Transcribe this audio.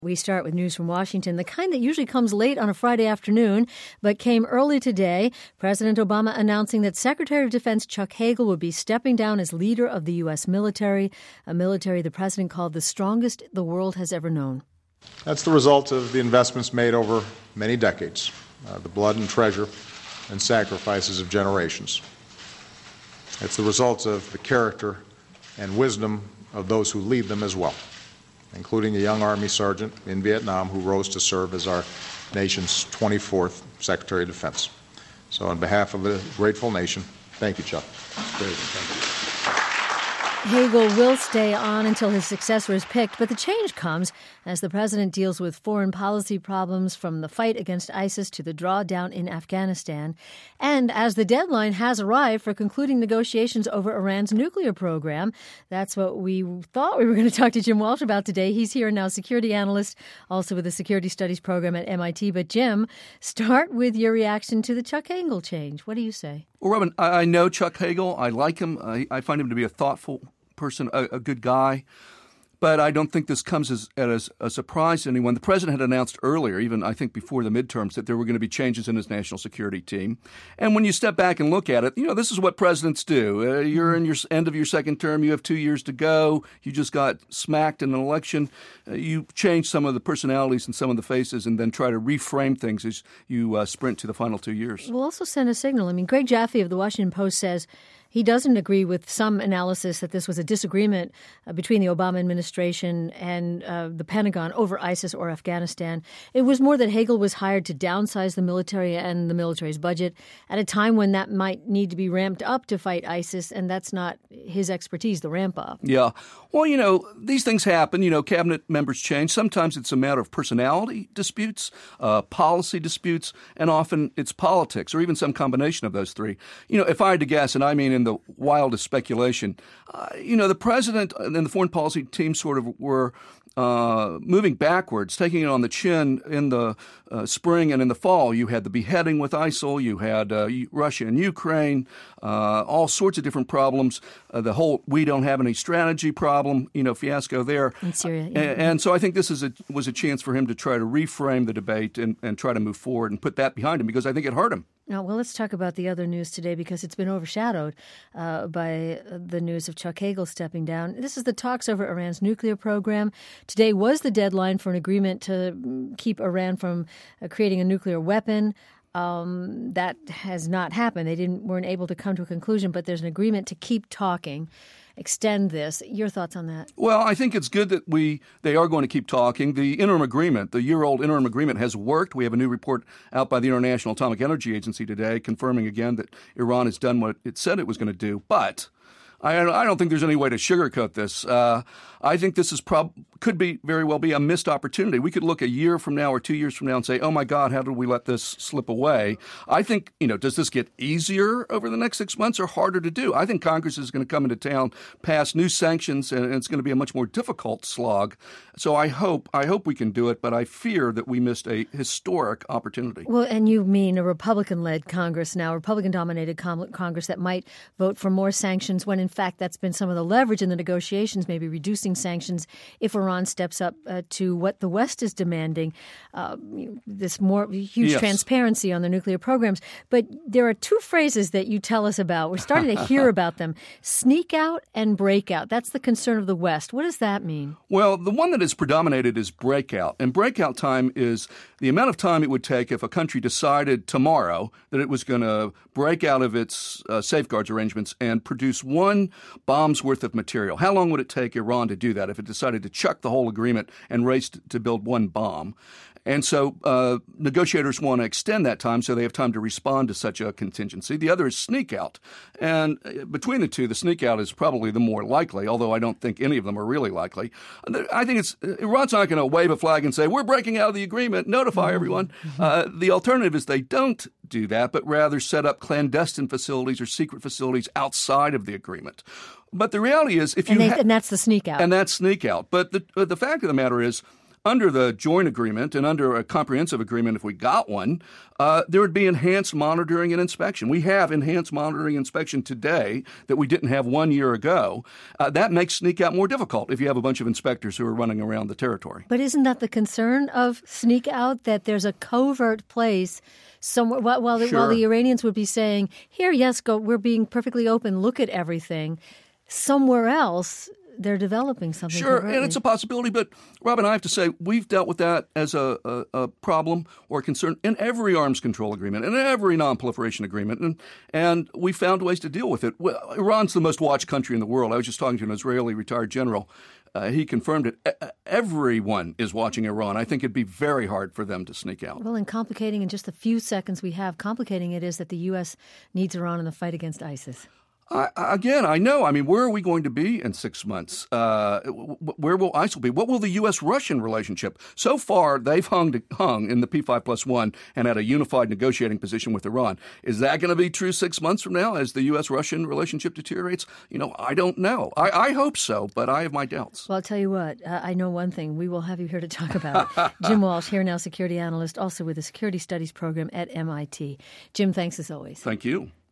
We start with news from Washington, the kind that usually comes late on a Friday afternoon, but came early today. President Obama announcing that Secretary of Defense Chuck Hagel would be stepping down as leader of the U.S. military, a military the president called the strongest the world has ever known. That's the result of the investments made over many decades, the blood and treasure and sacrifices of generations. It's the result of the character and wisdom of those who lead them as well, including a young Army sergeant in Vietnam who rose to serve as our nation's 24th Secretary of Defense. So on behalf of the grateful nation, thank you, Chuck. Thank you. Hagel will stay on until his successor is picked, but the change comes as the president deals with foreign policy problems from the fight against ISIS to the drawdown in Afghanistan, and as the deadline has arrived for concluding negotiations over Iran's nuclear program. That's what we thought we were going to talk to Jim Walsh about today. He's here now, security analyst, also with the Security Studies program at MIT. But Jim, start with your reaction to the Chuck Hagel change. What do you say? Well, Robin, I know Chuck Hagel. I like him. I find him to be a thoughtful person, a good guy. But I don't think this comes as a surprise to anyone. The president had announced earlier, even I think before the midterms, that there were going to be changes in his national security team. And when you step back and look at it, this is what presidents do. You're in your end of your second term. You have 2 years to go. You just got smacked in an election. You change some of the personalities and some of the faces and then try to reframe things as you sprint to the final 2 years. We'll also send a signal. I mean, Greg Jaffe of the Washington Post says he doesn't agree with some analysis that this was a disagreement between the Obama administration and the Pentagon over ISIS or Afghanistan. It was more that Hagel was hired to downsize the military and the military's budget at a time when that might need to be ramped up to fight ISIS, and that's not his expertise, the ramp up. Yeah. Well, these things happen. Cabinet members change. Sometimes it's a matter of personality disputes, policy disputes, and often it's politics or even some combination of those three. If I had to guess, and I mean in the wildest speculation, the president and the foreign policy team sort of were moving backwards, taking it on the chin in the spring and in the fall. You had the beheading with ISIL. You had Russia and Ukraine, all sorts of different problems. The whole "we don't have any strategy" problem, fiasco there. In Syria. Yeah. And so I think this was a chance for him to try to reframe the debate and try to move forward and put that behind him because I think it hurt him. Now, well, let's talk about the other news today because it's been overshadowed by the news of Chuck Hagel stepping down. This is the talks over Iran's nuclear program. Today was the deadline for an agreement to keep Iran from creating a nuclear weapon. That has not happened. They weren't able to come to a conclusion, but there's an agreement to keep talking, extend this. Your thoughts on that? Well, I think it's good that they are going to keep talking. The interim agreement, the year-old interim agreement has worked. We have a new report out by the International Atomic Energy Agency today confirming again that Iran has done what it said it was going to do. But I don't think there's any way to sugarcoat this. I think this could very well be a missed opportunity. We could look a year from now or 2 years from now and say, oh, my God, how did we let this slip away? I think, does this get easier over the next 6 months or harder to do? I think Congress is going to come into town, pass new sanctions, and it's going to be a much more difficult slog. So I hope we can do it, but I fear that we missed a historic opportunity. Well, and you mean a Republican-led Congress now, Republican-dominated Congress that might vote for more sanctions when, in fact, that's been some of the leverage in the negotiations, maybe reducing sanctions if Iran steps up to what the West is demanding, this more huge transparency on the nuclear programs. But there are two phrases that you tell us about. We're starting to hear about them. Sneak out and breakout. That's the concern of the West. What does that mean? Well, the one that has predominated is breakout. And breakout time is the amount of time it would take if a country decided tomorrow that it was going to break out of its safeguards arrangements and produce one bomb's worth of material. How long would it take Iran to do that if it decided to chuck the whole agreement and race to build one bomb? And so negotiators want to extend that time so they have time to respond to such a contingency. The other is sneak out. And between the two, the sneak out is probably the more likely, although I don't think any of them are really likely. I think Iran's not going to wave a flag and say, we're breaking out of the agreement, notify everyone. The alternative is they don't do that, but rather set up clandestine facilities or secret facilities outside of the agreement. But the reality is, and that's the sneak out. And that's sneak out. But the fact of the matter is, under the joint agreement and under a comprehensive agreement, if we got one, there would be enhanced monitoring and inspection. We have enhanced monitoring and inspection today that we didn't have 1 year ago. That makes sneak out more difficult if you have a bunch of inspectors who are running around the territory. But isn't that the concern of sneak out, that there's a covert place somewhere while the Iranians would be saying, here, yes, go, we're being perfectly open, look at everything. Somewhere else, they're developing something. Sure, covertly. And it's a possibility. But, Robin, I have to say, we've dealt with that as a problem or a concern in every arms control agreement, in every nonproliferation agreement, and we found ways to deal with it. Well, Iran's the most watched country in the world. I was just talking to an Israeli retired general. He confirmed it. Everyone is watching Iran. I think it'd be very hard for them to sneak out. Well, and complicating in just the few seconds we have, complicating it is that the U.S. needs Iran in the fight against ISIS. Again, I know. I mean, where are we going to be in 6 months? Where will ISIL be? What will the U.S.-Russian relationship? So far, they've hung in the P5+1 and had a unified negotiating position with Iran. Is that going to be true 6 months from now as the U.S.-Russian relationship deteriorates? I don't know. I hope so, but I have my doubts. Well, I'll tell you what. I know one thing. We will have you here to talk about it. Jim Walsh, here now security analyst, also with the Security Studies program at MIT. Jim, thanks as always. Thank you.